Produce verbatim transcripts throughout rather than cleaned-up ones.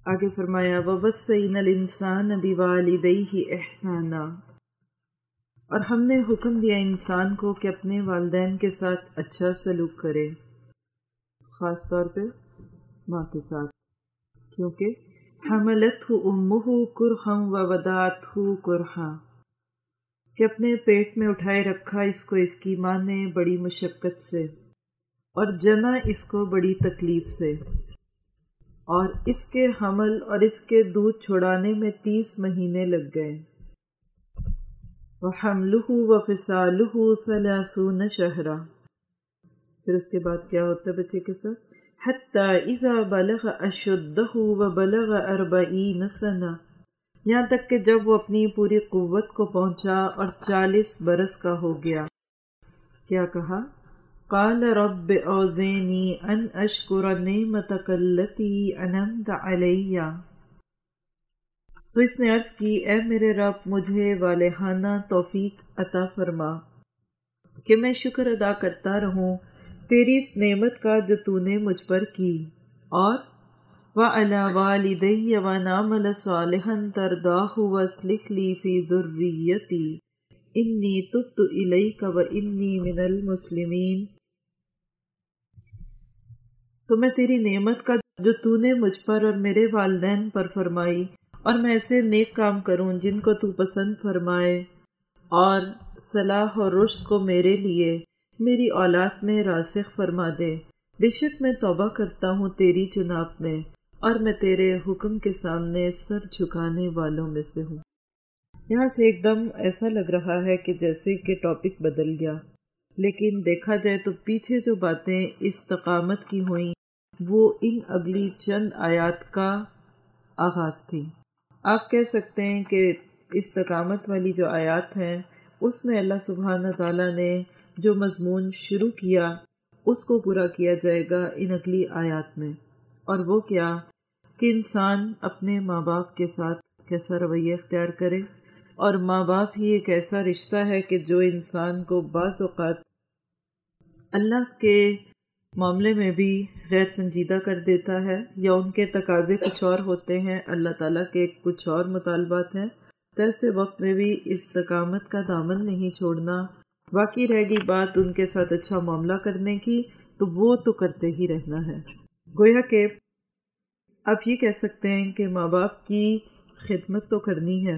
آگے فرمایا وَوَصَّيْنَا الْإِنسَانَ بِوَالِدَيْهِ إِحْسَانًا، اور ہم نے حکم دیا انسان کو کہ اپنے والدین کے ساتھ اچھا سلوک کرے، خاص طور پہ ماں کے ساتھ، کیونکہ حملتہ امہ کرہا ووضعتہ کرہا، کہ اپنے پیٹ میں اٹھائے رکھا اس کو اس کی ماں نے بڑی مشقت سے، اور جنا اس کو بڑی تکلیف سے، اور اس کے حمل اور اس کے دودھ چھڑانے میں تیس مہینے لگ گئے۔ وَحَمْلُهُ وَفِصَالُهُ ثَلَاثُونَ شَهْرًا، پھر اس کے بعد کیا ہوتا ہے بچے کے ساتھ؟ حَتَّى إِذَا بَلَغَ أَشُدَّهُ وَبَلَغَ أَرْبَعِينَ سَنَةً، یہاں تک کہ جب وہ اپنی پوری قوت کو پہنچا اور چالیس برس کا ہو گیا، کیا کہا؟ قَالَ رَبِّ أَوْزِعْنِي أَنْ أَشْكُرَ نِعْمَتَكَ الَّتِي أَنْعَمْتَ عَلَيَّ، تو اس نے عرض کی اے میرے رب مجھے والہانہ توفیق عطا فرما کہ میں شکر ادا کرتا رہوں تیری اس نعمت کا جو تو نے مجھ پر کی، اور وَعَلَى وَالِدَيَّ وَنَعْمَلَ صَالِحًا تَرْضَاهُ وَأَصْلِحْ لِي فِي ذُرِّيَّتِي إِنِّي تُبْتُ إِلَيْكَ وَإِنِّي مِنَ الْمُسْلِمِينَ، تو میں تیری نعمت کا جو تو نے مجھ پر اور میرے والدین پر فرمائی، اور میں ایسے نیک کام کروں جن کو تو پسند فرمائے، اور صلاح اور رشد کو میرے لیے میری اولاد میں راسخ فرما دے، بے شک میں توبہ کرتا ہوں تیری جناب میں، اور میں تیرے حکم کے سامنے سر جھکانے والوں میں سے ہوں۔ یہاں سے ایک دم ایسا لگ رہا ہے کہ جیسے کہ ٹاپک بدل گیا، لیکن دیکھا جائے تو پیچھے جو باتیں استقامت کی ہوئیں وہ ان اگلی چند آیات کا آغاز تھی۔ آپ کہہ سکتے ہیں کہ استقامت والی جو آیات ہیں اس میں اللہ سبحانہ تعالیٰ نے جو مضمون شروع کیا اس کو پورا کیا جائے گا ان اگلی آیات میں، اور وہ کیا کہ انسان اپنے ماں باپ کے ساتھ کیسا رویہ اختیار کرے، اور ماں باپ ہی ایک ایسا رشتہ ہے کہ جو انسان کو بعض اوقات اللہ کے معاملے میں بھی غیر سنجیدہ کر دیتا ہے، یا ان کے تقاضے کچھ اور ہوتے ہیں، اللہ تعالیٰ کے کچھ اور مطالبات ہیں، تو ایسے وقت میں بھی استقامت کا دامن نہیں چھوڑنا۔ باقی رہ گئی بات ان کے ساتھ اچھا معاملہ کرنے کی، تو وہ تو کرتے ہی رہنا ہے۔ گویا کہ آپ یہ کہہ سکتے ہیں کہ ماں باپ کی خدمت تو کرنی ہے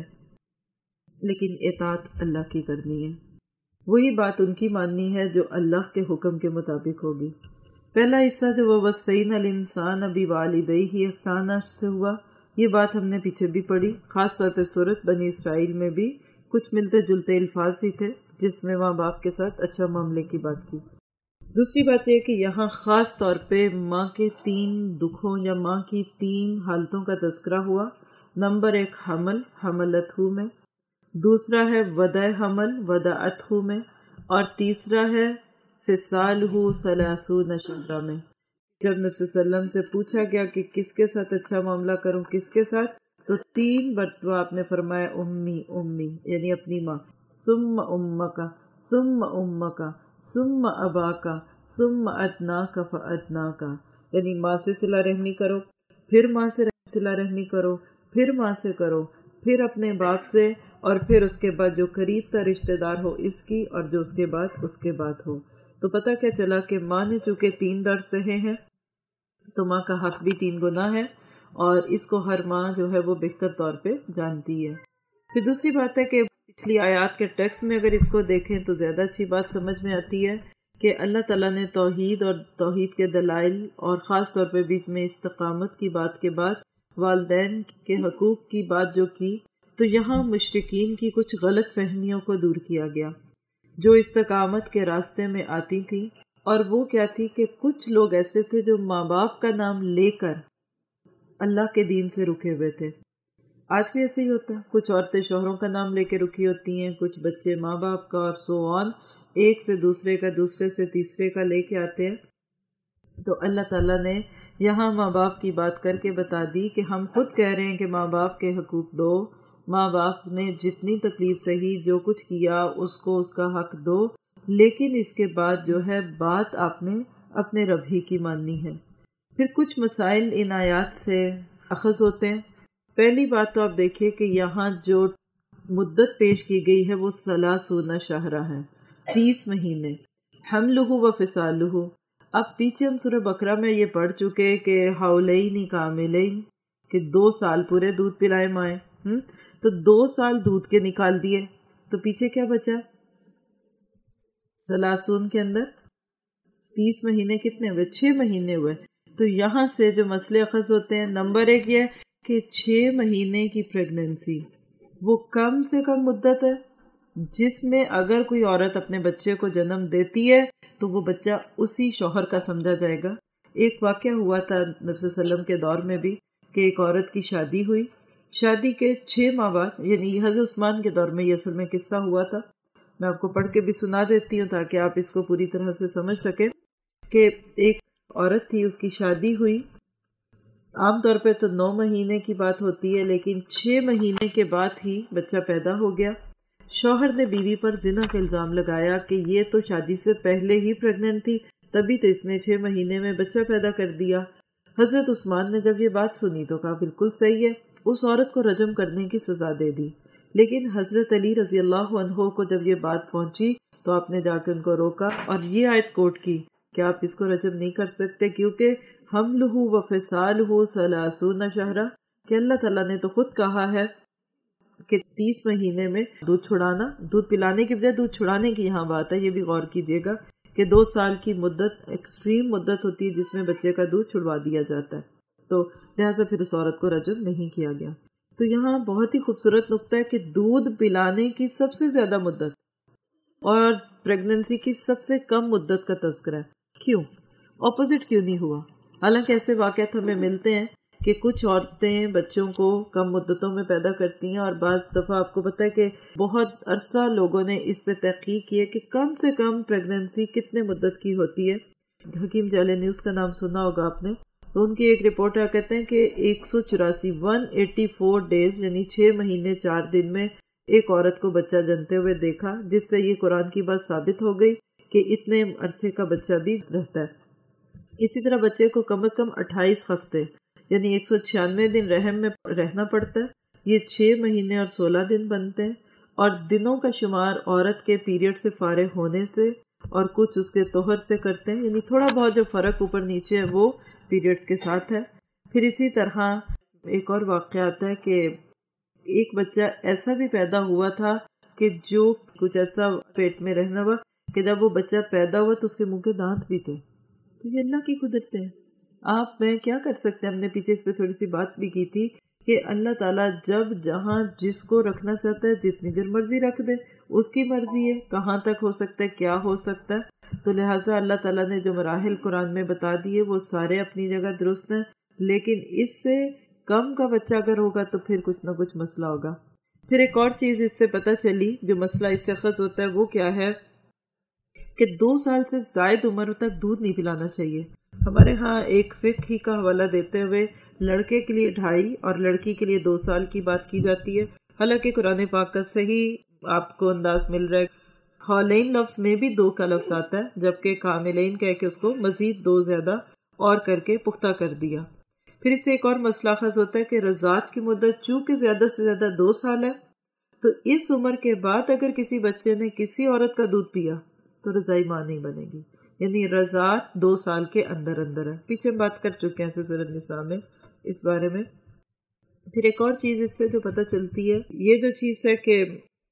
لیکن اطاعت اللہ کی کرنی ہے، وہی بات ان کی ماننی ہے جو اللہ کے حکم کے مطابق ہوگی۔ پہلا حصہ جو وَوَصَّيْنَا الْإِنسَانَ بِوَالِدَيْهِ إِحْسَانًا سے ہوا، یہ بات ہم نے پیچھے بھی پڑھی، خاص طور پہ سورۃ بنی اسرائیل میں بھی کچھ ملتے جلتے الفاظ ہی تھے جس میں ماں باپ کے ساتھ اچھا معاملے کی بات کی۔ دوسری بات یہ کہ یہاں خاص طور پہ ماں کے تین دکھوں یا ماں کی تین حالتوں کا تذکرہ ہوا۔ نمبر ایک حمل، حملتہ میں، دوسرا ہے وضع حمل، وضعتہ میں، اور تیسرا ہے فصالہ ثلاثون شہرا میں۔ جب نبی صلی اللہ علیہ وسلم سے پوچھا گیا کہ کس کے ساتھ اچھا معاملہ کروں، کس کے ساتھ، تو تین مرتبہ آپ نے فرمایا امی امی، یعنی اپنی ماں، ثم امک ثم امک ثم اباک ثم ادناک فادناک، یعنی ماں سے صلہ رحمی کرو، پھر ماں سے صلہ رحمی کرو، پھر ماں سے کرو، پھر اپنے باپ سے، اور پھر اس کے بعد جو قریب تا رشتہ دار ہو اس کی، اور جو اس کے بعد اس کے بعد ہو۔ تو پتہ کیا چلا کہ ماں نے چونکہ تین در سہے ہیں تو ماں کا حق بھی تین گنا ہے، اور اس کو ہر ماں جو ہے وہ بہتر طور پہ جانتی ہے۔ پھر دوسری بات ہے کہ پچھلی آیات کے ٹیکسٹ میں اگر اس کو دیکھیں تو زیادہ اچھی بات سمجھ میں آتی ہے کہ اللہ تعالیٰ نے توحید اور توحید کے دلائل، اور خاص طور پہ بیچ میں استقامت کی بات کے بعد والدین کے حقوق کی بات جو کی، تو یہاں مشرکین کی کچھ غلط فہمیوں کو دور کیا گیا جو استقامت کے راستے میں آتی تھی، اور وہ کیا تھی کہ کچھ لوگ ایسے تھے جو ماں باپ کا نام لے کر اللہ کے دین سے رکے ہوئے تھے۔ آج بھی ایسے ہی ہوتا ہے، کچھ عورتیں شوہروں کا نام لے کے رکی ہوتی ہیں، کچھ بچے ماں باپ کا، اور سو آن، ایک سے دوسرے کا، دوسرے سے تیسرے کا لے کے آتے ہیں۔ تو اللہ تعالیٰ نے یہاں ماں باپ کی بات کر کے بتا دی کہ ہم خود کہہ رہے ہیں کہ ماں باپ کے حقوق دو، ماں باپ نے جتنی تکلیف سہی، جو کچھ کیا، اس کو اس کا حق دو، لیکن اس کے بعد جو ہے بات آپ نے اپنے رب ہی کی ماننی ہے۔ پھر کچھ مسائل ان آیات سے اخذ ہوتے ہیں؟ پہلی بات تو آپ دیکھیے کہ یہاں جو مدت پیش کی گئی ہے وہ ثلاثون شہرہ ہے، تیس مہینے، حملہ و فصالہ۔ اب پیچھے ہم سورہ بقرہ میں یہ پڑھ چکے کہ حولین کاملین، کہ دو سال پورے دودھ پلائے مائیں، ہم تو دو سال دودھ کے نکال دیے، تو پیچھے کیا بچا؟ ثلاثون کے اندر تیس مہینے کتنے ہوئے؟ چھ مہینے ہوئے۔ تو یہاں سے جو مسئلے اخذ ہوتے ہیں، نمبر ایک یہ کہ چھ مہینے کی پریگننسی وہ کم سے کم مدت ہے جس میں اگر کوئی عورت اپنے بچے کو جنم دیتی ہے تو وہ بچہ اسی شوہر کا سمجھا جائے گا۔ ایک واقعہ ہوا تھا نبی صلی اللہ علیہ وسلم کے دور میں بھی کہ ایک عورت کی شادی ہوئی، شادی کے چھ ماہ بعد، یعنی حضرت عثمان کے دور میں یہ اصل میں قصہ ہوا تھا، میں آپ کو پڑھ کے بھی سنا دیتی ہوں تاکہ آپ اس کو پوری طرح سے سمجھ سکیں کہ ایک عورت تھی، اس کی شادی ہوئی، عام طور پہ تو نو مہینے کی بات ہوتی ہے لیکن چھ مہینے کے بعد ہی بچہ پیدا ہو گیا۔ شوہر نے بیوی پر زنا کا الزام لگایا کہ یہ تو شادی سے پہلے ہی پریگننٹ تھی، تبھی تو اس نے چھ مہینے میں بچہ پیدا کر دیا۔ حضرت عثمان نے جب یہ بات سنی تو کہا بالکل صحیح ہے، اس عورت کو رجم کرنے کی سزا دے دی۔ لیکن حضرت علی رضی اللہ عنہ کو جب یہ بات پہنچی تو آپ نے جا کے ان کو روکا اور یہ آیت کوٹ کی کہ آپ اس کو رجم نہیں کر سکتے، کیونکہ حملہ و فصالہ ثلاثون شہرا، کہ اللہ تعالیٰ نے تو خود کہا ہے کہ تیس مہینے میں دودھ چھڑانا، دودھ پلانے کی بجائے دودھ چھڑانے کی یہاں بات ہے، یہ بھی غور کیجیے گا کہ دو سال کی مدت ایکسٹریم مدت ہوتی ہے جس میں بچے کا دودھ چھڑوا دیا جاتا ہے، تو لہٰذا پھر اس عورت کو رجم نہیں کیا گیا۔ تو یہاں بہت ہی خوبصورت نقطہ ہے کہ دودھ پلانے کی سب سے زیادہ مدت اور پریگننسی کی سب سے کم مدت کا تذکرہ ہے۔ کیوں اپوزٹ کیوں نہیں ہوا؟ حالانکہ ایسے واقعات ہمیں ملتے ہیں کہ کچھ عورتیں بچوں کو کم مدتوں میں پیدا کرتی ہیں، اور بعض دفعہ آپ کو پتہ ہے کہ بہت عرصہ لوگوں نے اس پہ تحقیق کی ہے کہ کم سے کم پریگننسی کتنے مدت کی ہوتی ہے۔ حکیم جعلی نیوز کا نام سنا ہوگا آپ نے، تو ان کی ایک رپورٹ ہے، کہتے ہیں کہ ایک سو چوراسی ون ایٹی فور ڈیز یعنی چھ مہینے چار دن میں ایک عورت کو بچہ جنتے ہوئے دیکھا، جس سے یہ قرآن کی بات ثابت ہو گئی کہ اتنے عرصے کا بچہ بھی رہتا ہے۔ اسی طرح بچے کو کم از کم اٹھائیس ہفتے یعنی ایک سو چھیانوے دن رحم میں رہنا پڑتا ہے، یہ چھ مہینے اور سولہ دن بنتے ہیں، اور دنوں کا شمار عورت کے پیریڈ سے فارغ ہونے سے اور کچھ اس کے طہر سے کرتے ہیں، یعنی تھوڑا بہت جو فرق اوپر نیچے ہے وہ پیریڈز کے ساتھ ہے۔ پھر اسی طرح ایک اور واقعہ آتا ہے کہ ایک بچہ ایسا بھی پیدا ہوا تھا کہ جو کچھ ایسا پیٹ میں رہنا ہوا کہ جب وہ بچہ پیدا ہوا تو اس کے منہ کے دانت بھی تھے۔ تو یہ اللہ کی قدرت ہے، آپ میں کیا کر سکتے ہیں؟ ہم نے پیچھے اس پہ تھوڑی سی بات بھی کی تھی کہ اللہ تعالیٰ جب جہاں جس کو رکھنا چاہتا ہے جتنی دیر مرضی رکھ دے، اس کی مرضی ہے کہاں تک ہو سکتا ہے، کیا ہو سکتا ہے۔ تو لہٰذا اللہ تعالیٰ نے جو مراحل قرآن میں بتا دیے وہ سارے اپنی جگہ درست ہیں، لیکن اس سے کم کا بچہ اگر ہوگا تو پھر کچھ نہ کچھ مسئلہ ہوگا۔ پھر ایک اور چیز اس سے پتہ چلی، جو مسئلہ اس سے خز ہوتا ہے وہ کیا ہے کہ دو سال سے زائد عمر تک دودھ نہیں پلانا چاہیے۔ ہمارے ہاں ایک فقہ ہی کا حوالہ دیتے ہوئے لڑکے کے لیے ڈھائی اور لڑکی کے لیے دو سال کی بات کی جاتی ہے، حالانکہ قرآن پاک کا صحیح آپ کو انداز مل رہا ہے، حولین لفظ میں بھی دو کا لفظ آتا ہے، جبکہ کاملین کہہ کے اس کو مزید دو زیادہ اور کر کے پختہ کر دیا۔ پھر اس سے ایک اور مسئلہ خز ہوتا ہے کہ رضاعت کی مدت چونکہ زیادہ سے زیادہ دو سال ہے، تو اس عمر کے بعد اگر کسی بچے نے کسی عورت کا دودھ پیا تو رضائی ماں نہیں بنے گی، یعنی رضاعت دو سال کے اندر اندر ہے۔ پیچھے ہم بات کر چکے ہیں سورۃ النساء میں اس بارے میں۔ پھر ایک اور چیز اس سے جو پتہ چلتی ہے، یہ جو چیز ہے کہ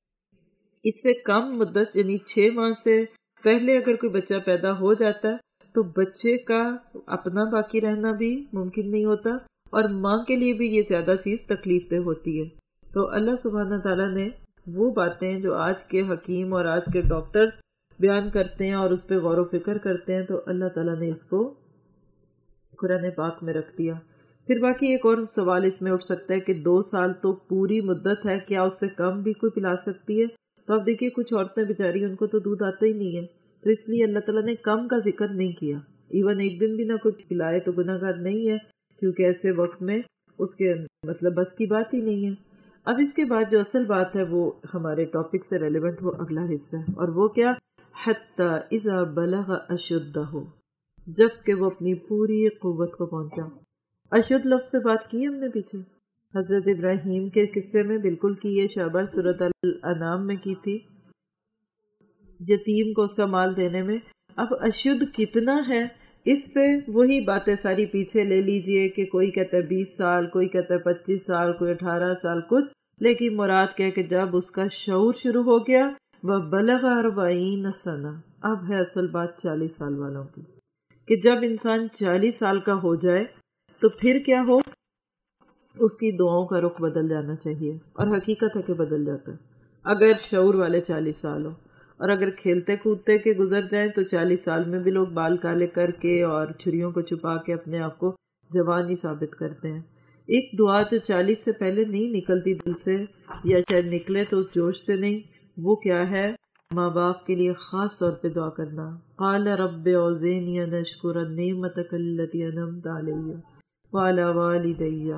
اس سے کم مدت یعنی چھ ماہ سے پہلے اگر کوئی بچہ پیدا ہو جاتا ہے تو بچے کا اپنا باقی رہنا بھی ممکن نہیں ہوتا، اور ماں کے لیے بھی یہ زیادہ چیز تکلیف دہ ہوتی ہے۔ تو اللہ سبحانہ تعالیٰ نے وہ باتیں جو آج کے حکیم اور آج کے ڈاکٹرز بیان کرتے ہیں اور اس پہ غور و فکر کرتے ہیں، تو اللہ تعالیٰ نے اس کو قرآن پاک میں رکھ دیا۔ پھر باقی ایک اور سوال اس میں اٹھ سکتا ہے کہ دو سال تو پوری مدت ہے، کیا اس سے کم بھی کوئی پلا سکتی ہے؟ تو آپ دیکھیے کچھ عورتیں بیچاری ان کو تو دودھ آتا ہی نہیں ہے، تو اس لیے اللہ تعالیٰ نے کم کا ذکر نہیں کیا، ایون ایک دن بھی نہ کوئی پلائے تو گناہ گار نہیں ہے، کیونکہ ایسے وقت میں اس کے مطلب بس کی بات ہی نہیں ہے۔ اب اس کے بعد جو اصل بات ہے وہ ہمارے ٹاپک سے ریلیونٹ وہ اگلا حصہ ہے، اور وہ کیا؟ حتی اذا بلغ اشدہ، جب کہ وہ اپنی پوری قوت کو پہنچا۔ اشد لفظ پہ بات کی ہم نے پیچھے حضرت ابراہیم کے قصے میں بالکل کی ہے، شاباش سورۃ الانعام میں کی تھی، یتیم کو اس کا مال دینے میں۔ اب اشد کتنا ہے اس پہ وہی باتیں ساری پیچھے لے لیجئے کہ کوئی کہتا ہے بیس سال، کوئی کہتا ہے پچیس سال، کوئی اٹھارہ سال کچھ، لیکن مراد کہہ کہ جب اس کا شعور شروع ہو گیا وَبَلَغَ أَرْبَعِينَ سَنَةً، اب ہے اصل بات چالیس سال والوں کی، کہ جب انسان چالیس سال کا ہو جائے تو پھر کیا ہو، اس کی دعاؤں کا رخ بدل جانا چاہیے، اور حقیقت ہے کہ بدل جاتا ہے اگر شعور والے چالیس سال ہو، اور اگر کھیلتے کودتے کے گزر جائیں تو چالیس سال میں بھی لوگ بال کالے کر کے اور چھریوں کو چھپا کے اپنے آپ کو جوان ہی ثابت کرتے ہیں۔ ایک دعا جو چالیس سے پہلے نہیں نکلتی دل سے، یا شاید نکلے تو اس جوش سے نہیں، وہ کیا ہے؟ ماں باپ کے لیے خاص طور پہ دعا کرنا۔ قال رب اوزعنی ان اشکر نعمتک التی انعمت علی وعلی والدی،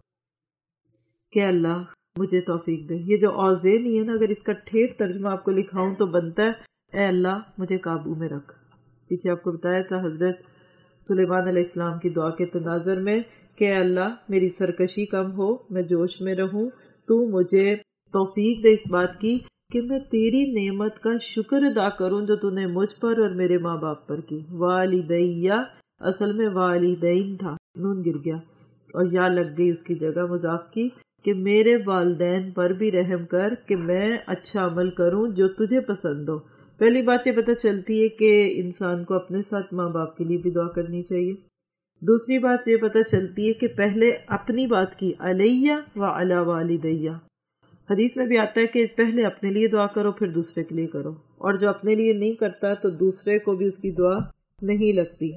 کہ اللہ مجھے توفیق دے۔ یہ جو اوزعنی ہے نا، اگر اس کا ٹھیٹ ترجمہ آپ کو لکھاؤں تو بنتا ہے اے اللہ مجھے قابو میں رکھ۔ پیچھے آپ کو بتایا تھا حضرت سلیمان علیہ السلام کی دعا کے تناظر میں کہ اے اللہ میری سرکشی کم ہو، میں جوش میں رہوں، تو مجھے توفیق دے اس بات کی کہ میں تیری نعمت کا شکر ادا کروں جو تو نے مجھ پر اور میرے ماں باپ پر کی۔ والدیہ اصل میں والدین تھا، نون گر گیا اور یا لگ گئی اس کی جگہ مضاف کی، کہ میرے والدین پر بھی رحم کر کہ میں اچھا عمل کروں جو تجھے پسند ہو۔ پہلی بات یہ پتہ چلتی ہے کہ انسان کو اپنے ساتھ ماں باپ کے لیے بھی دعا کرنی چاہیے۔ دوسری بات یہ پتہ چلتی ہے کہ پہلے اپنی بات کی، علیہ وعلی والدیہ۔ حدیث میں بھی آتا ہے کہ پہلے اپنے لیے دعا کرو پھر دوسرے کے لیے کرو، اور جو اپنے لیے نہیں کرتا تو دوسرے کو بھی اس کی دعا نہیں لگتی۔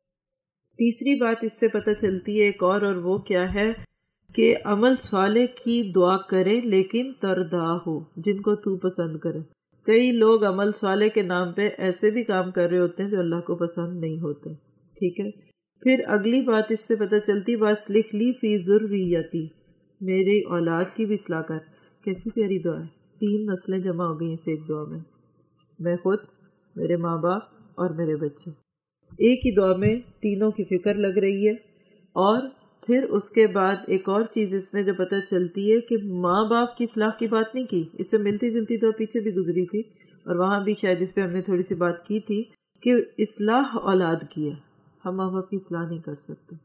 تیسری بات اس سے پتہ چلتی ہے ایک اور، اور وہ کیا ہے کہ عمل صالح کی دعا کرے لیکن ترضا ہو، جن کو تو پسند کرے۔ کئی لوگ عمل صالح کے نام پہ ایسے بھی کام کر رہے ہوتے ہیں جو اللہ کو پسند نہیں ہوتے، ٹھیک ہے۔ پھر اگلی بات اس سے پتہ چلتی وَأَصْلِحْ لِي فِي ذُرِّيَّتِي، میری اولاد کی بھی اصلاح کر۔ کیسی پیاری دعا ہے، تین نسلیں جمع ہو گئی اس ایک دعا میں، میں خود، میرے ماں باپ اور میرے بچے، ایک ہی دعا میں تینوں کی فکر لگ رہی ہے۔ اور پھر اس کے بعد ایک اور چیز اس میں جو پتہ چلتی ہے کہ ماں باپ کی اصلاح کی بات نہیں کی، اس سے ملتی جلتی دعا پیچھے بھی گزری تھی، اور وہاں بھی شاید اس پہ ہم نے تھوڑی سی بات کی تھی کہ اصلاح اولاد کی ہے۔ ہم ماں باپ کی اصلاح نہیں کر سکتے،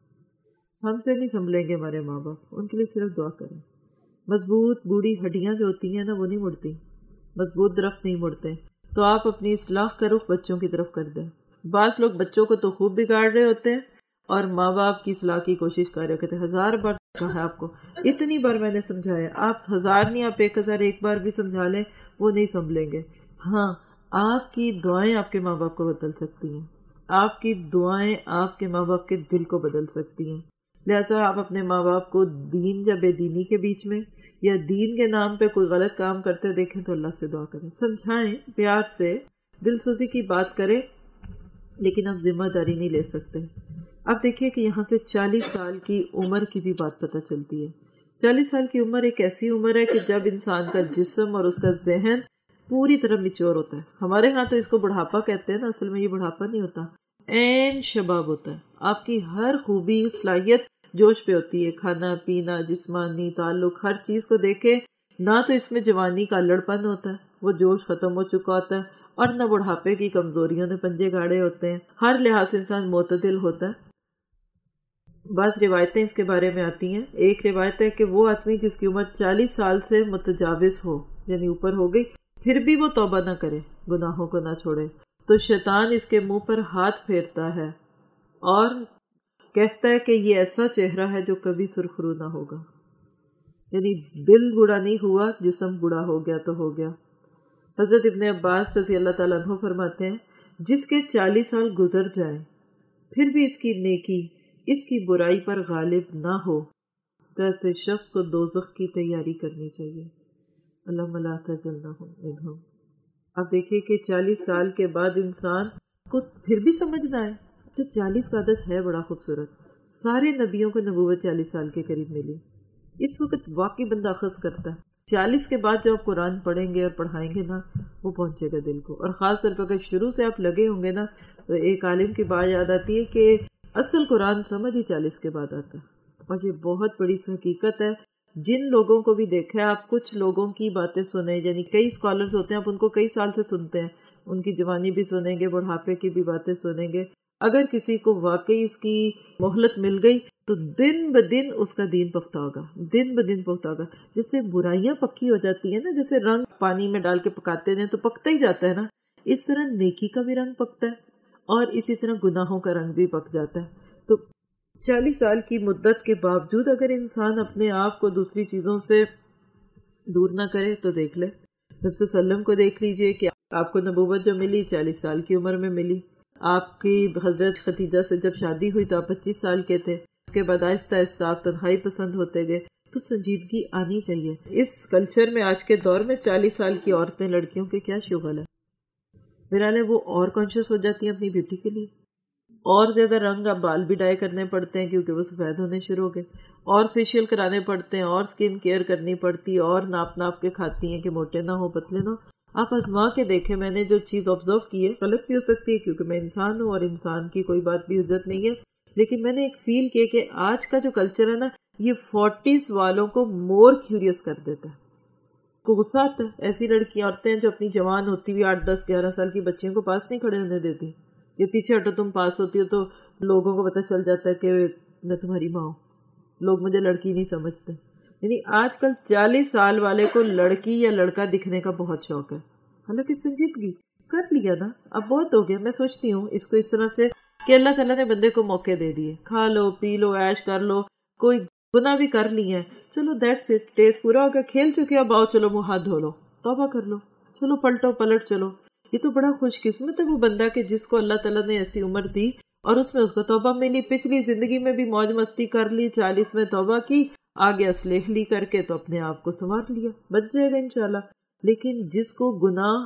ہم سے نہیں سنبھلیں گے ہمارے ماں باپ، ان کے لیے صرف دعا کریں۔ مضبوط بوڑھی ہڈیاں جو ہوتی ہیں نا وہ نہیں مڑتی، مضبوط درخت نہیں مڑتے، تو آپ اپنی اصلاح کا رخ بچوں کی طرف کر دیں۔ بعض لوگ بچوں کو تو خوب بگاڑ رہے ہوتے ہیں اور ماں باپ کی اصلاح کی کوشش کر رہے ہوتے ہیں۔ ہزار بار کہا ہے آپ کو، اتنی بار میں نے سمجھایا، آپ ہزار نہیں آپ ایک ہزار ایک بار بھی سمجھا لیں وہ نہیں سنبھلیں گے۔ ہاں، آپ کی دعائیں آپ کے ماں باپ کو بدل سکتی ہیں، آپ کی دعائیں آپ کے ماں باپ کے دل کو بدل سکتی ہیں۔ لہٰذا آپ اپنے ماں باپ کو دین یا بے دینی کے بیچ میں یا دین کے نام پہ کوئی غلط کام کرتے دیکھیں تو اللہ سے دعا کریں، سمجھائیں، پیار سے دل سوزی کی بات کریں، لیکن آپ ذمہ داری نہیں لے سکتے۔ اب دیکھیے کہ یہاں سے چالیس سال کی عمر کی بھی بات پتہ چلتی ہے۔ چالیس سال کی عمر ایک ایسی عمر ہے کہ جب انسان کا جسم اور اس کا ذہن پوری طرح میچور ہوتا ہے۔ ہمارے ہاں تو اس کو بڑھاپا کہتے ہیں نا، اصل میں یہ بڑھاپا نہیں ہوتا، عین شباب ہوتا ہے۔ آپ کی ہر خوبی صلاحیت جوش پہ ہوتی ہے، کھانا پینا، جسمانی تعلق، ہر چیز کو دیکھے نہ تو اس میں جوانی کا لڑپن ہوتا ہے، وہ جوش ختم ہو چکا ہوتا ہے، اور نہ بڑھاپے کی کمزوریوں نے پنجے گاڑے ہوتے ہیں۔ ہر لحاظ سے انسان معتدل ہوتا ہے۔ بعض روایتیں اس کے بارے میں آتی ہیں۔ ایک روایت ہے کہ وہ آدمی جس کی عمر چالیس سال سے متجاوز ہو، یعنی اوپر ہو گئی، پھر بھی وہ توبہ نہ کرے، گناہوں کو نہ چھوڑے، تو شیطان اس کے منہ پر ہاتھ پھیرتا ہے اور کہتا ہے کہ یہ ایسا چہرہ ہے جو کبھی سرخرو نہ ہوگا۔ یعنی دل بوڑھا نہیں ہوا، جسم بوڑھا ہو گیا تو ہو گیا۔ حضرت ابن عباس رضی اللہ تعالیٰ عنہ فرماتے ہیں جس کے چالیس سال گزر جائیں پھر بھی اس کی نیکی اس کی برائی پر غالب نہ ہو تو ایسے شخص کو دوزخ کی تیاری کرنی چاہیے۔ اللہم لا تجعلنا منہم۔ اب دیکھیے کہ چالیس سال کے بعد انسان کو پھر بھی سمجھنا ہے تو چالیس کا عدد ہے بڑا خوبصورت۔ سارے نبیوں کو نبوت چالیس سال کے قریب ملی۔ اس وقت واقعی بندہ اخذ کرتا ہے۔ چالیس کے بعد جو آپ قرآن پڑھیں گے اور پڑھائیں گے نا وہ پہنچے گا دل کو، اور خاص طور پر اگر شروع سے آپ لگے ہوں گے نا تو ایک عالم کی بات یاد آتی ہے کہ اصل قرآن سمجھ ہی چالیس کے بعد آتا ہے۔ اور یہ بہت بڑی حقیقت ہے. جن لوگوں کو بھی دیکھا ہے آپ، کچھ لوگوں کی باتیں سنیں، یعنی کئی اسکالرز ہوتے ہیں، آپ ان کو کئی سال سے سنتے ہیں، ان کی جوانی بھی سنیں گے، بڑھاپے کی بھی باتیں سنیں گے. اگر کسی کو واقعی اس کی مہلت مل گئی تو دن بدن اس کا دین پختہ ہوگا، دن بدن پختہ ہوگا. جیسے برائیاں پکی ہو جاتی ہیں نا، جیسے رنگ پانی میں ڈال کے پکاتے ہیں تو پکتا ہی جاتا ہے نا، اس طرح نیکی کا بھی رنگ پکتا ہے اور اسی طرح گناہوں کا رنگ بھی پک جاتا ہے. تو چالیس سال کی مدت کے باوجود اگر انسان اپنے آپ کو دوسری چیزوں سے دور نہ کرے تو دیکھ لے. نبی صلی اللہ علیہ وسلم کو دیکھ لیجئے کہ آپ کو نبوت جو ملی چالیس سال کی عمر میں ملی. آپ کی حضرت خدیجہ سے جب شادی ہوئی تو آپ پچیس سال کے تھے. اس کے بعد آہستہ آہستہ آپ تنہائی پسند ہوتے گئے. تو سنجیدگی آنی چاہیے. اس کلچر میں آج کے دور میں چالیس سال کی عورتیں، لڑکیوں کے کیا شغل ہے؟ میرا لئے وہ اور کانشیس ہو جاتی ہیں اپنی بیوٹی کے لیے، اور زیادہ رنگ، اب بال بھی ڈائی کرنے پڑتے ہیں کیونکہ وہ سفید ہونے شروع ہو گئے، اور فیشیل کرانے پڑتے ہیں، اور سکن کیئر کرنی پڑتی ہے، اور ناپ ناپ کے کھاتی ہیں کہ موٹے نہ ہو پتلے نہ ہو. آپ آزما کے دیکھیں. میں نے جو چیز آبزرو کی ہے، غلط بھی ہو سکتی ہے کیونکہ میں انسان ہوں اور انسان کی کوئی بات بھی حجت نہیں ہے، لیکن میں نے ایک فیل کیا کہ آج کا جو کلچر ہے نا، یہ فورٹیز والوں کو مور کیوریس کر دیتا ہے. کو غصہ آتا ہے. ایسی لڑکی عورتیں جو اپنی جوان ہوتی ہوئی آٹھ دس گیارہ سال کی بچیوں کو پاس نہیں کھڑے ہونے دیتی. یہ پیچھے ہٹو، تم پاس ہوتی ہو تو لوگوں کو پتہ چل جاتا ہے کہ میں تمہاری ماں ہوں، لوگ مجھے لڑکی نہیں سمجھتے. یعنی آج کل چالیس سال والے کو لڑکی یا لڑکا دکھنے کا بہت شوق ہے. حالانکہ سنجیدگی کر لیا نا، اب بہت ہو گیا. میں سوچتی ہوں اس کو اس طرح سے کہ اللہ تعالیٰ نے بندے کو موقع دے دیے، کھا لو پی لو عیش کر لو، کوئی گناہ بھی کر لی ہیں، چلو دیٹس اٹ، ٹیسٹ پورا ہو گیا، کھیل چکے، اب آؤ چلو منہ ہاتھ دھو لو، توبہ کر لو، چلو پلٹو پلٹ چلو. یہ تو بڑا خوش قسمت ہے وہ بندہ کہ جس کو اللہ تعالیٰ نے ایسی عمر دی اور اس میں اس کو توبہ ملی. پچھلی زندگی میں بھی موج مستی کر لی، چالیس میں توبہ کی، آگے اسلحہ لی کر کے تو اپنے آپ کو سنوار لیا، بچ جائے گا انشاءاللہ. لیکن جس کو گناہ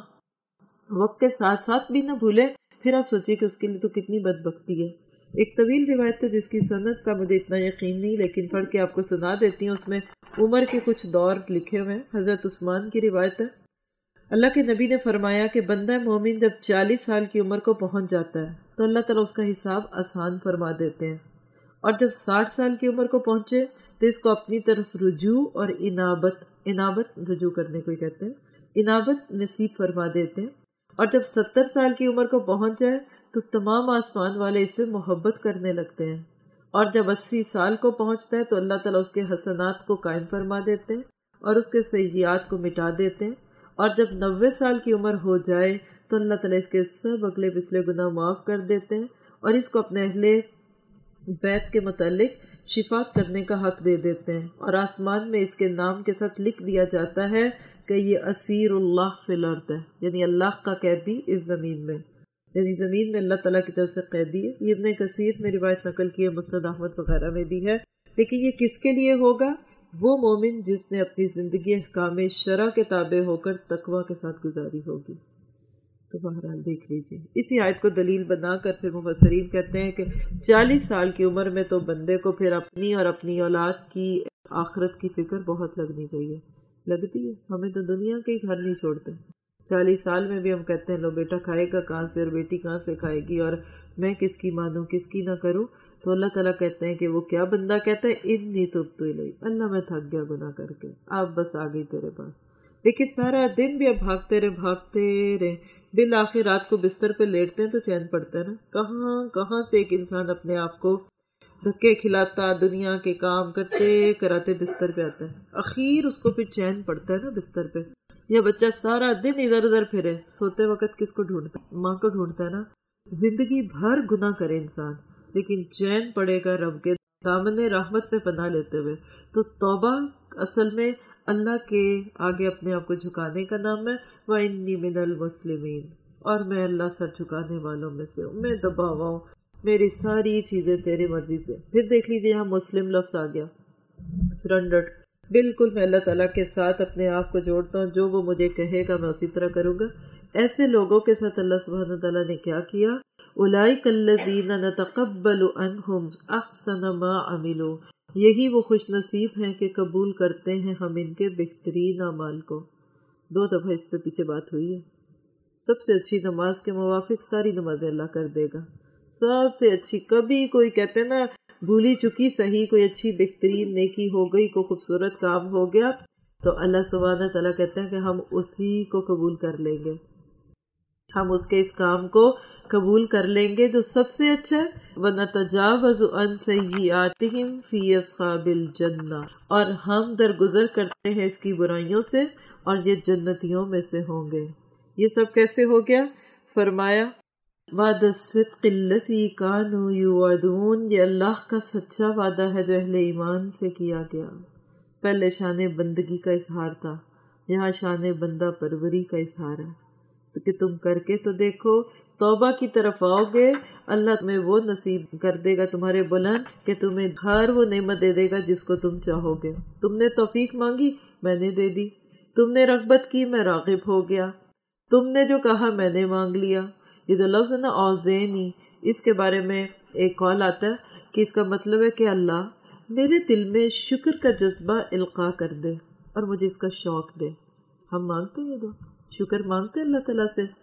وقت کے ساتھ ساتھ بھی نہ بھولے، پھر آپ سوچیے کہ اس کے لیے تو کتنی بدبختی ہے. ایک طویل روایت ہے جس کی سند کا مجھے اتنا یقین نہیں، لیکن پڑھ کے آپ کو سنا دیتی ہوں. اس میں عمر کے کچھ دور لکھے ہوئے ہیں. حضرت عثمان کی روایت ہے، اللہ کے نبی نے فرمایا کہ بندہ مومن جب چالیس سال کی عمر کو پہنچ جاتا ہے تو اللہ تعالیٰ اس کا حساب آسان فرما دیتے ہیں، اور جب ساٹھ سال کی عمر کو پہنچے تو اس کو اپنی طرف رجوع اور انابت انابت رجوع کرنے کو ہی کہتے ہیں، انابت نصیب فرما دیتے ہیں. اور جب ستر سال کی عمر کو پہنچ جائے تو تمام آسمان والے اس سے محبت کرنے لگتے ہیں. اور جب اسی سال کو پہنچتا ہے تو اللہ تعالیٰ اس کے حسنات کو قائم فرما دیتے ہیں اور اس کے سیئات کو مٹا دیتے ہیں. اور جب نوے سال کی عمر ہو جائے تو اللہ تعالیٰ اس کے سب اگلے پچھلے گناہ معاف کر دیتے ہیں اور اس کو اپنے اہل بیت کے متعلق شفاعت کرنے کا حق دے دیتے ہیں. اور آسمان میں اس کے نام کے ساتھ لکھ دیا جاتا ہے کہ یہ اسیر اللہ فی الارض ہے، یعنی اللہ کا قیدی اس زمین میں، یعنی زمین میں اللہ تعالیٰ کی طرف سے قیدی ہے. یہ ابن کثیر نے روایت نقل کی ہے، مسند احمد وغیرہ میں بھی ہے. لیکن یہ کس کے لیے ہوگا؟ وہ مومن جس نے اپنی زندگی احکام شرع کے تابع ہو کر تقوی کے ساتھ گزاری ہوگی. تو بہرحال دیکھ لیجئے، اسی آیت کو دلیل بنا کر پھر مفسرین کہتے ہیں کہ چالیس سال کی عمر میں تو بندے کو پھر اپنی اور اپنی اولاد کی آخرت کی فکر بہت لگنی چاہیے. لگتی ہے، ہمیں تو دنیا کے ہی گھر نہیں چھوڑتے. چالیس سال میں بھی ہم کہتے ہیں لو بیٹا کھائے گا کہاں سے اور بیٹی کہاں سے کھائے گی اور میں کس کی مانوں کس کی نہ کروں. تو اللہ تعالیٰ کہتے ہیں کہ وہ کیا بندہ کہتا ہے انی تبت الیک، اللہ میں تھک گیا گناہ کر کے، آپ بس آ گئی تیرے پاس. دیکھیے سارا دن بھی اب بھاگتے رہے بھاگتے رہے، بالآخر رات کو بستر پہ لیٹتے ہیں تو چین پڑتا ہے نا. کہاں کہاں سے ایک انسان اپنے آپ کو دھکے کھلاتا دنیا کے کام کرتے کراتے بستر پہ آتا ہے، اخیر اس کو پھر چین پڑتا ہے نا بستر پہ. یا بچہ سارا دن ادھر ادھر پھرے، سوتے وقت کس کو ڈھونڈتا ہے؟ ماں کو ڈھونڈتا ہے نا. زندگی بھر گناہ کرے انسان لیکن چین پڑے گا رب کے دامن رحمت میں پناہ لیتے ہوئے. تو توبہ اصل میں اللہ کے آگے اپنے آپ کو جھکانے کا نام ہے. وَإِنِّي مِنَ الْمُسْلِمِينَ، اور میں اللہ سر جھکانے والوں میں سے ہوں، میں دبا ہوا ہوں، میری ساری چیزیں تیری مرضی سے. پھر دیکھ لیجیے یہاں مسلم لفظ آ گیا، سرنڈرڈ. بالکل میں اللہ تعالیٰ کے ساتھ اپنے آپ کو جوڑتا ہوں، جو وہ مجھے کہے گا میں اسی طرح کروں گا. ایسے لوگوں کے ساتھ اللہ سبحانہ تعالیٰ نے کیا کیا؟ اولئک الذین نتقبل عنہم احسن ما عملوا، یہی وہ خوش نصیب ہیں کہ قبول کرتے ہیں ہم ان کے بہترین اعمال کو. دو دفعہ اس پہ پیچھے بات ہوئی ہے. سب سے اچھی نماز کے موافق ساری نمازیں اللہ کر دے گا، سب سے اچھی. کبھی کوئی کہتے ہیں نا بھولی چکی صحیح کوئی اچھی بہترین نیکی ہو گئی، کوئی خوبصورت کام ہو گیا، تو اللہ سبحانہ تعالیٰ کہتے ہیں کہ ہم اسی کو قبول کر لیں گے، ہم اس کے اس کام کو قبول کر لیں گے جو سب سے اچھا ہے۔ وَنَتَجَاوَزُ عَنْ سَيِّئَاتِهِمْ فِي أَصْحَابِ الْجَنَّةِ، اور ہم درگزر کرتے ہیں اس کی برائیوں سے اور یہ جنتیوں میں سے ہوں گے۔ یہ سب کیسے ہو گیا؟ فرمایا وعد الصدق الذی کانوا یوعدون، یہ اللہ کا سچا وعدہ ہے جو اہل ایمان سے کیا گیا۔ پہلے شان بندگی کا اظہار تھا، یہاں شان بندہ پروری کا اظہار ہے، تو کہ تم کر کے تو دیکھو، توبہ کی طرف آؤ گے، اللہ تمہیں وہ نصیب کر دے گا تمہارے بلند کہ تمہیں ہر وہ نعمت دے دے گا جس کو تم چاہو گے۔ تم نے توفیق مانگی، میں نے دے دی، تم نے رغبت کی، میں راغب ہو گیا، تم نے جو کہا میں نے مانگ لیا۔ یہ جو لفظ ہے نا اوزینی، اس کے بارے میں ایک قول آتا ہے کہ اس کا مطلب ہے کہ اللہ میرے دل میں شکر کا جذبہ القاء کر دے اور مجھے اس کا شوق دے۔ ہم مانگتے ہیں دعا، شکر مانگتے ہیں اللہ تعالیٰ سے۔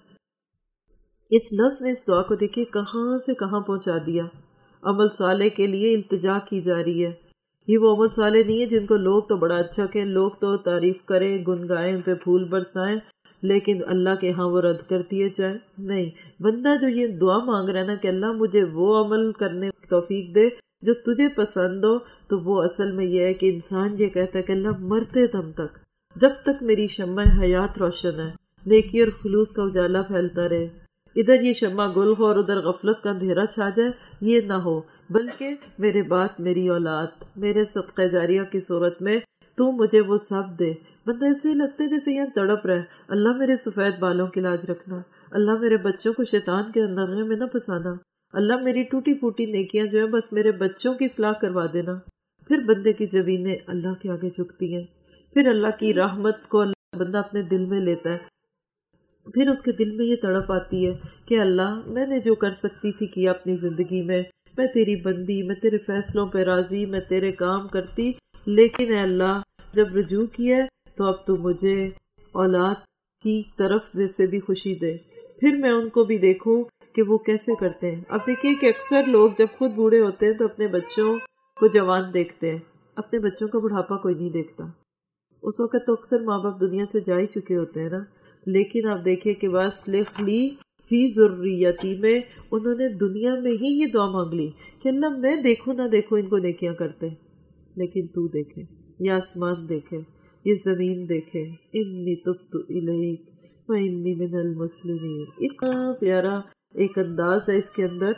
اس لفظ نے اس دعا کو دیکھیے کہاں سے کہاں پہنچا دیا۔ عمل صالح کے لیے التجا کی جا رہی ہے۔ یہ وہ عمل صالح نہیں ہے جن کو لوگ تو بڑا اچھا کہیں، لوگ تو تعریف کریں، گنگائیں، ان پہ پھول برسائیں، لیکن اللہ کے ہاں وہ رد کر دیے جائیں۔ نہیں، بندہ جو یہ دعا مانگ رہا ہے نا کہ اللہ مجھے وہ عمل کرنے کی توفیق دے جو تجھے پسند ہو، تو وہ اصل میں یہ ہے کہ انسان یہ کہتا ہے کہ اللہ مرتے دم تک جب تک میری شمع حیات روشن ہے، نیکی اور خلوص کا اجالا پھیلتا رہے، ادھر یہ شمع گل ہو اور ادھر غفلت کا اندھیرا چھا جائے، یہ نہ ہو، بلکہ میرے بعد میری اولاد میرے صدقہ جاریہ کی صورت میں تو مجھے وہ سب دے۔ بندہ ایسے ہی لگتا ہے جیسے یہاں تڑپ رہا ہے، اللہ میرے سفید بالوں کی لاج رکھنا، اللہ میرے بچوں کو شیطان کے نغمے میں نہ پھنسانا، اللہ میری ٹوٹی پھوٹی نیکیاں جو ہیں بس میرے بچوں کی اصلاح کروا دینا۔ پھر بندے کی جبینیں اللہ کے آگے جھکتی ہیں، پھر اللہ کی رحمت کو اللہ بندہ اپنے دل میں لیتا ہے، پھر اس کے دل میں یہ تڑپ آتی ہے کہ اللہ میں نے جو کر سکتی تھی کیا اپنی زندگی میں، میں تیری بندی، میں تیرے فیصلوں پہ راضی، میں تیرے کام کرتی، لیکن اے اللہ جب رجوع کیا ہے تو اب تو مجھے اولاد کی طرف سے بھی خوشی دے، پھر میں ان کو بھی دیکھوں کہ وہ کیسے کرتے ہیں۔ اب دیکھیے کہ اکثر لوگ جب خود بوڑھے ہوتے ہیں تو اپنے بچوں کو جوان دیکھتے ہیں، اپنے بچوں کا بڑھاپا کوئی نہیں دیکھتا۔ اس وقت تو اکثر ماں باپ دنیا سے جا ہی چکے ہوتے ہیں نا، لیکن آپ دیکھیے کہ وَأَصْلِحْ لِي فِي ذُرِّيَّتِي میں انہوں نے دنیا میں ہی یہ دعا مانگ لی کہ اللہ میں دیکھوں نہ دیکھوں ان کو نیکیاں کرتے، لیکن تو دیکھے، یہ آسمان دیکھے، یہ زمین دیکھے، انی تبت الیک وانی من المسلمین۔ اتنا پیارا ایک انداز ہے اس کے اندر۔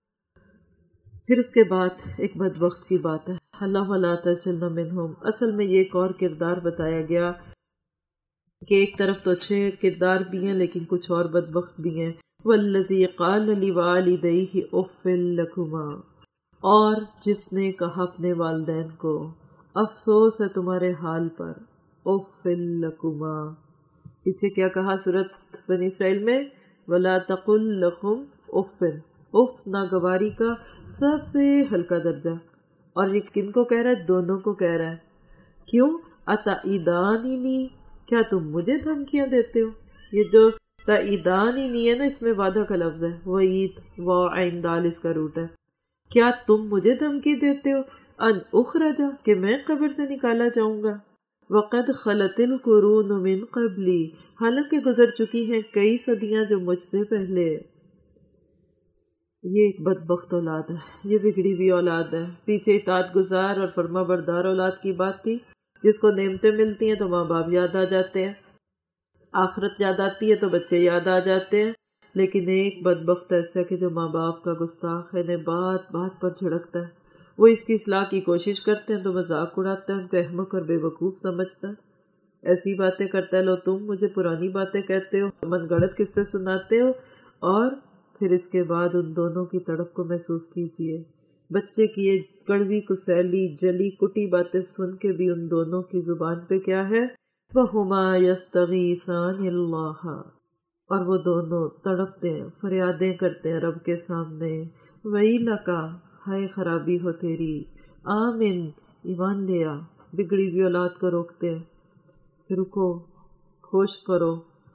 پھر اس کے بعد ایک بدبخت کی بات ہے، اللہ لا تجعلنا منہم۔ اصل میں یہ ایک اور کردار بتایا گیا کہ ایک طرف تو اچھے کردار بھی ہیں لیکن کچھ اور بدبخت بھی ہیں۔ والذی قال لوالدیہ اف لکما، اور جس نے کہا اپنے والدین کو افسوس ہے تمہارے حال پر، اف لکما۔ پیچھے کیا کہا سورۃ بنی اسرائیل میں؟ ولا تقل لہم اف، اف ناگواری کا سب سے ہلکا درجہ، اور یہ کن کو کہہ رہا ہے؟ دونوں کو کہہ رہا ہے۔ کیوں؟ اتعیداننی، کیا تم مجھے دھمکیاں دیتے ہو؟ یہ جو تعیداننی ہے نا، اس میں وعدہ کا لفظ ہے، وعید، وا عین دال اس کا روٹ ہے۔ کیا تم مجھے دھمکی دیتے ہو ان اخرج، کہ میں قبر سے نکالا جاؤں گا؟ وقد خلت القرون من قبلی، حالانکہ گزر چکی ہیں کئی صدیاں جو مجھ سے پہلے۔ یہ ایک بدبخت اولاد ہے، یہ بگڑی ہوئی اولاد ہے۔ پیچھے اطاعت گزار اور فرما بردار اولاد کی بات تھی، جس کو نعمتیں ملتی ہیں تو ماں باپ یاد آ جاتے ہیں، آخرت یاد آتی ہے تو بچے یاد آ جاتے ہیں، لیکن ایک بدبخت ایسا کہ جو ماں باپ کا گستاخ ہے، انہیں بات بات پر جھڑکتا ہے، وہ اس کی اصلاح کی کوشش کرتے ہیں تو مذاق اڑاتا ہے، ان کو احمق اور بے وقوف سمجھتا ہے، ایسی باتیں کرتا ہے، لو تم مجھے پرانی باتیں کہتے ہو، من گڑت قصے سناتے ہو۔ اور پھر اس کے بعد ان دونوں کی تڑپ کو محسوس کیجئے، بچے کی یہ کڑوی کسیلی جلی کٹی باتیں سن کے بھی ان دونوں کی زبان پہ کیا ہے؟ وَهُمَا يَسْتَغِيثَانِ اللَّهَ، اور وہ دونوں تڑپتے ہیں، فریادیں کرتے ہیں رب کے سامنے، وَيْلَكَ، ہائے خرابی ہو تیری، آمن، ایمان لیا، بگڑی ہوئی اولاد کو روکتے ہیں کہ رکو، ہوش کرو،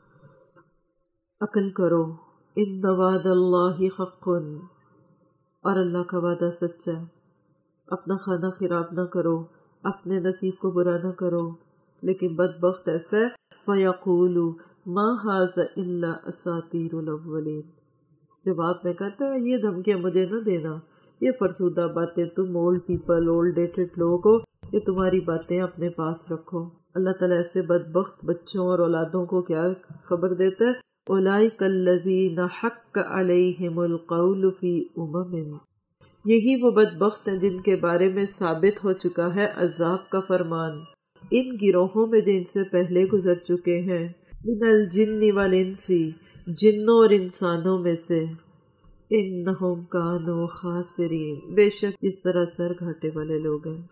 عقل کرو، ان وعد اللہ حق، اور اللہ کا وعدہ سچا ہے، اپنا کھانا خراب نہ کرو، اپنے نصیب کو برا نہ کرو، لیکن بدبخت ایسا ہے وَيَقُولُ مَا هَذَا إِلَّا أَسَاطِيرُ الْأَوَّلِينَ، جب آپ میں کہتا ہے یہ دھمکیاں مجھے نہ دینا، یہ فرسودہ باتیں، تم اولڈ پیپل، اولڈ ڈیٹڈ لوگ ہو، یہ تمہاری باتیں اپنے پاس رکھو۔ اللہ تعالیٰ ایسے بدبخت بچوں اور اولادوں کو کیا خبر دیتا ہے؟ أُولَئِكَ الَّذِينَ حَقَّ عَلَيْهِمُ الْقَوْلُ فِي أُمَمٍ، یہی وہ بدبخت ہیں جن کے بارے میں ثابت ہو چکا ہے عذاب کا فرمان ان گروہوں میں جن سے پہلے گزر چکے ہیں، من الجن والانس، جنوں اور انسانوں میں سے، انہم کانوا خاسرین، بے شک اس طرح سر گھاٹے والے لوگ ہیں۔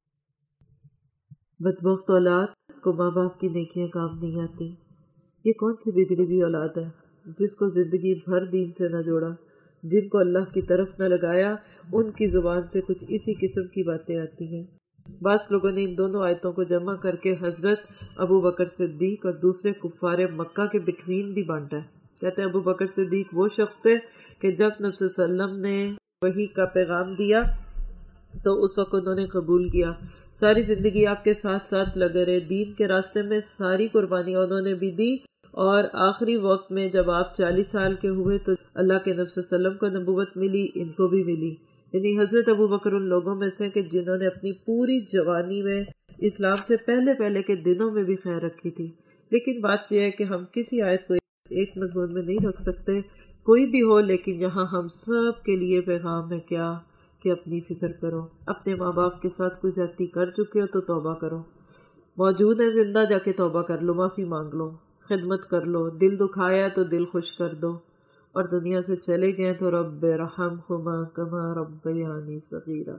بدبخت اولاد کو ماں باپ کی نیکیاں کام نہیں آتی۔ یہ کون سی بگڑی ہوئی اولاد ہے جس کو زندگی بھر دین سے نہ جوڑا، جن کو اللہ کی طرف نہ لگایا، ان کی زبان سے کچھ اسی قسم کی باتیں آتی ہیں۔ بعض لوگوں نے ان دونوں آیتوں کو جمع کر کے حضرت ابو بکر صدیق اور دوسرے کفار مکہ کے بٹوین بھی بانٹا ہے۔ کہتے ہیں ابو بکر صدیق وہ شخص تھے کہ جب نبی صلی اللہ علیہ وسلم نے وحی کا پیغام دیا تو اس وقت انہوں نے قبول کیا، ساری زندگی آپ کے ساتھ ساتھ لگے رہے، دین کے راستے میں ساری قربانیاں انہوں نے بھی دی، اور آخری وقت میں جب آپ چالیس سال کے ہوئے تو اللہ کے نبی صلی اللہ علیہ وسلم کو نبوت ملی، ان کو بھی ملی۔ یعنی حضرت ابو بکر ان لوگوں میں سے کہ جنہوں نے اپنی پوری جوانی میں اسلام سے پہلے پہلے کے دنوں میں بھی خیر رکھی تھی۔ لیکن بات یہ ہے کہ ہم کسی آیت کو ایک مضمون میں نہیں رکھ سکتے، کوئی بھی ہو، لیکن یہاں ہم سب کے لیے پیغام ہے کیا کہ اپنی فکر کرو، اپنے ماں باپ کے ساتھ کوئی زیادتی کر چکے ہو تو توبہ کرو، موجود ہے زندہ جا کے توبہ کر لو، معافی مانگ لو، خدمت کر لو، دل دکھایا تو دل خوش کر دو، اور دنیا سے چلے گئے تو رب ارحمہما کما ربیانی صغیرا،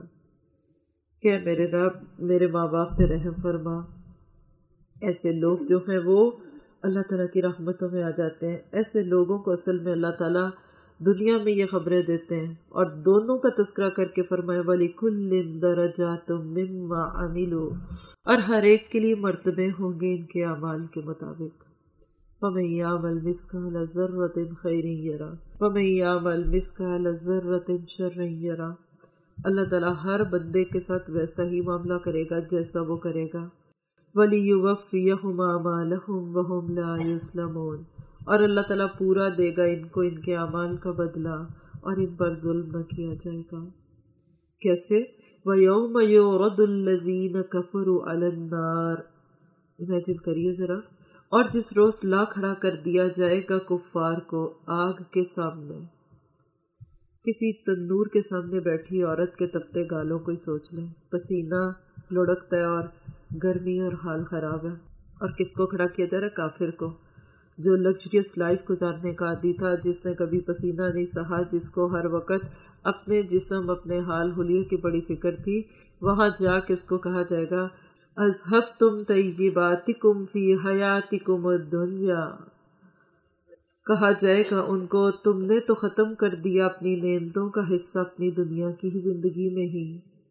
کہ میرے رب میرے ماں باپ پہ رحم فرما۔ ایسے لوگ جو ہیں وہ اللہ تعالیٰ کی رحمتوں میں آ جاتے ہیں۔ ایسے لوگوں کو اصل میں اللہ تعالیٰ دنیا میں یہ خبریں دیتے ہیں، اور دونوں کا تذکرہ کر کے فرمائے وَلِكُلٍّ دَرَجَاتٌ مِّمَّا عَمِلُوا، اور ہر ایک کے لیے مرتبے ہوں گے ان کے اعمال کے مطابق۔ وَمَن يَعْمَلْ مِثْقَالَ ذَرَّةٍ خَيْرًا يَرَهُ وَمَن يَعْمَلْ مِثْقَالَ ذَرَّةٍ شَرًّا يَرَهُ، اللہ تعالیٰ ہر بندے کے ساتھ ویسا ہی معاملہ کرے گا جیسا وہ کرے گا۔ وَلِيُوَفِّيَهُمْ أَعْمَالَهُمْ وَهُمْ لَا يُظْلَمُونَ، اور اللہ تعالیٰ پورا دے گا ان کو ان کے اعمال کا بدلہ، اور ان پر ظلم نہ کیا جائے گا۔ کیسے؟ وَيَوْمَ يُعْرَضُ الَّذِينَ كَفَرُوا عَلَى النَّارِ، امیجن کریے ذرا، اور جس روز لا کھڑا کر دیا جائے گا کفار کو آگ کے سامنے۔ کسی تندور کے سامنے بیٹھی عورت کے تپتے گالوں کو ہی سوچ لیں، پسینہ لڑکتا ہے اور گرمی اور حال خراب ہے، اور کس کو کھڑا کیا جا رہا ہے؟ کافر کو، جو لگژریس لائف گزارنے کا عادی تھا، جس نے کبھی پسینہ نہیں سہا، جس کو ہر وقت اپنے جسم اپنے حال حلیے کی بڑی فکر تھی، وہاں جا کے اس کو کہا جائے گا اذھبتم طیباتکم فی حیاتکم الدنیا، کہا جائے گا ان کو تم نے تو ختم کر دیا اپنی نعمتوں کا حصہ اپنی دنیا کی زندگی میں ہی،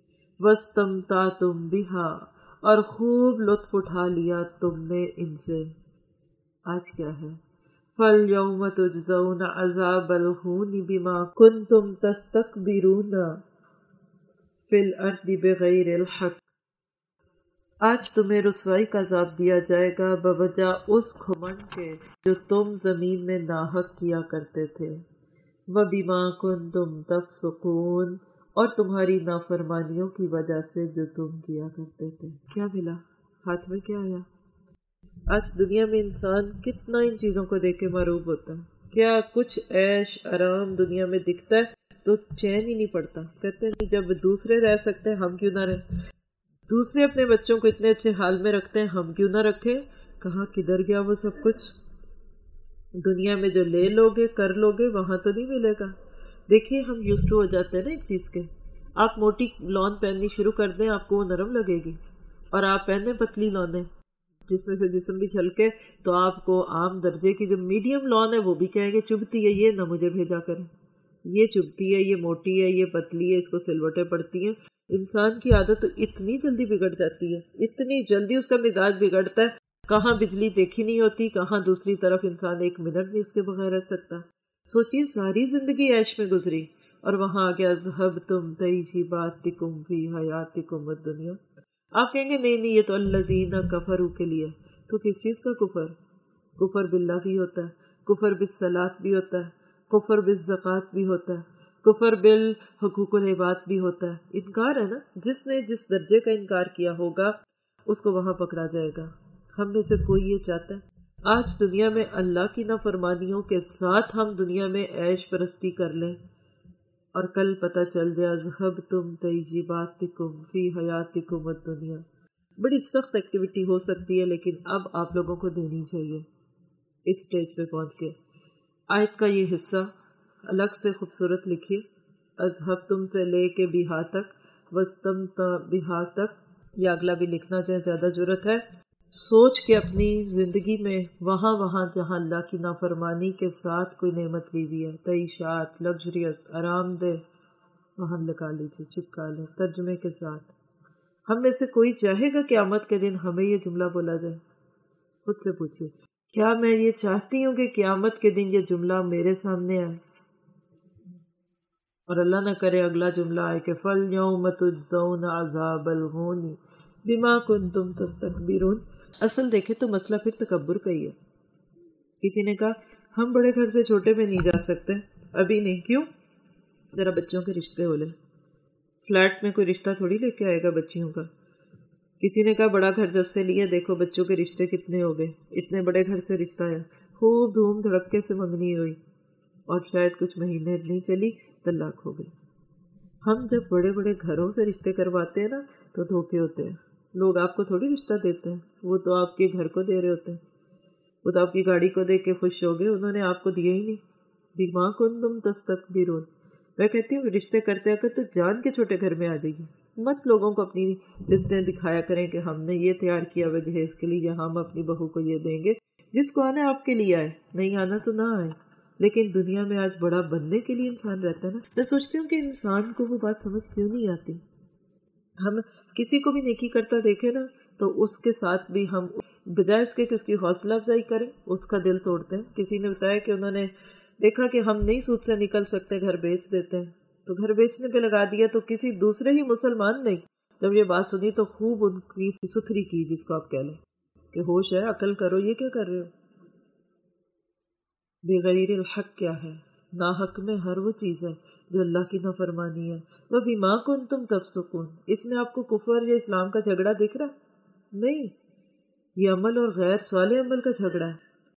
واستمتعتم بہا، اور خوب لطف اٹھا لیا تم نے ان سے۔ آج کیا ہے؟ فَالْيَوْمَ تُجْزَوْنَ عَذَابَ الْهُونِ بِمَا كُنْتُمْ تَسْتَكْبِرُونَ فِي الْأَرْضِ بِغَيْرِ الْحَقِّ، آج تمہیں رسوائی کا عذاب دیا جائے گا بوجہ اس گھمنڈ کے جو تم زمین میں ناحق کیا کرتے تھے، وَبِمَا كُنْتُمْ تَفْسُقُونَ، اور تمہاری نافرمانیوں کی وجہ سے جو تم کیا کرتے تھے۔ کیا ملا؟ ہاتھ میں کیا آیا؟ آج دنیا میں انسان کتنا ان چیزوں کو دیکھ کے مرعوب ہوتا ہے، کیا کچھ عیش آرام دنیا میں دکھتا ہے تو چین ہی نہیں پڑتا، کہتے ہیں جب دوسرے رہ سکتے ہیں ہم کیوں نہ رہیں، دوسرے اپنے بچوں کو اتنے اچھے حال میں رکھتے ہیں ہم کیوں نہ رکھیں، کہاں کدھر گیا وہ سب کچھ؟ دنیا میں جو لے لوگے کر لوگے وہاں تو نہیں ملے گا۔ دیکھیے ہم یوز ٹو ہو جاتے ہیں نا ایک چیز کے، آپ موٹی لون پہننی شروع کر دیں آپ کو وہ نرم لگے گی، اور آپ پہنے پتلی لونیں جس میں سے جسم بھی چھلکے تو آپ کو عام درجے کی جو میڈیم لون ہے وہ بھی کہیں گے چبھتی ہے یہ نہ مجھے بھیجا کریں، یہ چبھتی ہے، یہ موٹی ہے، یہ پتلی ہے، اس کو سلوٹیں پڑتی ہیں۔ انسان کی عادت تو اتنی جلدی بگڑ جاتی ہے، اتنی جلدی اس کا مزاج بگڑتا ہے، کہاں بجلی دیکھی نہیں ہوتی، کہاں دوسری طرف انسان ایک منٹ نہیں اس کے بغیر رہ سکتا۔ سوچیے ساری زندگی عیش میں گزری اور وہاں آ گیا ذہبتم طیباتکم فی حیاتکم الدنیا. آپ کہیں گے نہیں نہیں یہ تو الذین کفروا کے لیے. تو کس چیز کا کفر؟ کفر باللہ بھی ہوتا ہے، کفر بالصلاۃ بھی ہوتا ہے، کفر بالزکوٰۃ بھی ہوتا ہے، کفر بالحقوق العباد بھی ہوتا ہے. انکار ہے نا. جس نے جس درجے کا انکار کیا ہوگا اس کو وہاں پکڑا جائے گا. ہم میں سے کوئی یہ چاہتا ہے آج دنیا میں اللہ کی نافرمانیوں کے ساتھ ہم دنیا میں عیش پرستی کر لیں اور کل پتہ چل جائے ذہبتم طیباتکم فی حیاتکم الدنیا. بڑی سخت ایکٹیویٹی ہو سکتی ہے لیکن اب آپ لوگوں کو دینی چاہیے اس سٹیج پہ پہنچ کے. آیت کا یہ حصہ الگ سے خوبصورت لکھیے. اذہبتم سے لے کے بہا تک، وستمتع بہا تک، یا اگلا بھی لکھنا چاہے زیادہ جرت ہے. سوچ کے اپنی زندگی میں وہاں وہاں جہاں اللہ کی نافرمانی کے ساتھ کوئی نعمت لی ہوئی ہے، تعیشات، لگژریس، آرام دہ، وہاں لگا لیجیے، چپکا لیں ترجمے کے ساتھ. ہم میں سے کوئی چاہے گا قیامت کے دن ہمیں یہ جملہ بولا جائے؟ خود سے پوچھیے، کیا میں یہ چاہتی ہوں کہ قیامت کے دن یہ جملہ میرے سامنے آئے اور اللہ نہ کرے اگلا جملہ آئے کہ فَالْيَوْمَ تُجْزَوْنَ عَذَابَ الْهُونِ بِمَا كُنْتُمْ تَسْتَكْبِرُونَ. اصل دیکھے تو مسئلہ پھر تکبر کا ہی ہے. کسی نے کہا ہم بڑے گھر سے چھوٹے میں نہیں جا سکتے. ابھی نہیں. کیوں؟ ذرا بچوں کے رشتے ہو لیں. فلیٹ میں کوئی رشتہ تھوڑی لے کے آئے گا بچیوں کا. کسی نے کہا بڑا گھر جب سے لیے دیکھو بچوں کے رشتے کتنے ہو گئے. اتنے بڑے گھر سے رشتہ آیا، خوب دھوم دھڑکے سے منگنی ہوئی اور شاید کچھ مہینے نہیں چلی طلاق ہو گئی. ہم جب بڑے بڑے گھروں سے رشتے کرواتے ہیں نا تو دھوکے ہوتے ہیں. لوگ آپ کو تھوڑی رشتہ دیتے ہیں، وہ تو آپ کے گھر کو دے رہے ہوتے ہیں. وہ تو آپ کی گاڑی کو دیکھ کے خوش ہو گئے، انہوں نے آپ کو دیا ہی نہیں. بِمَا كُنْتُمْ تَسْتَكْبِرُونَ. میں کہتی ہوں رشتے کرتے اگر تو جان کے چھوٹے گھر میں آ جائیے. مت لوگوں کو اپنی لسٹیں دکھایا کریں کہ ہم نے یہ تیار کیا ہوا جہیز کے لیے، ہم اپنی بہو کو یہ دیں گے. جس کو آنا ہے آپ کے لیے آئے، نہیں آنا تو نہ آئے. لیکن دنیا میں آج بڑا بننے کے لیے انسان رہتا ہے نا. میں سوچتی ہوں کہ انسان کو وہ بات سمجھ کیوں نہیں آتی. ہم کسی کو بھی نیکی کرتا دیکھے نا تو اس کے ساتھ بھی ہم بجائے اس کے کہ اس کی حوصلہ افزائی کریں اس کا دل توڑتے ہیں. کسی نے بتایا کہ انہوں نے دیکھا کہ ہم نہیں سود سے نکل سکتے، گھر بیچ دیتے ہیں، تو گھر بیچنے پہ لگا دیا. تو کسی دوسرے ہی مسلمان نے جب یہ بات سنی تو خوب ان کی ستھری کی، جس کو آپ کہہ لیں کہ ہوش ہے، عقل کرو، یہ کیا کر رہے ہو. بغیر الحق کیا ہے؟ ناحق میں ہر وہ چیز ہے جو اللہ کی نافرمانی ہے. وَبِمَا كُنْتُمْ تَفْسُقُونَ. اس میں آپ کو کفر یا اسلام کا جھگڑا دکھ رہا؟ نہیں، یہ عمل اور غیر صالح عمل کا جھگڑا ہے.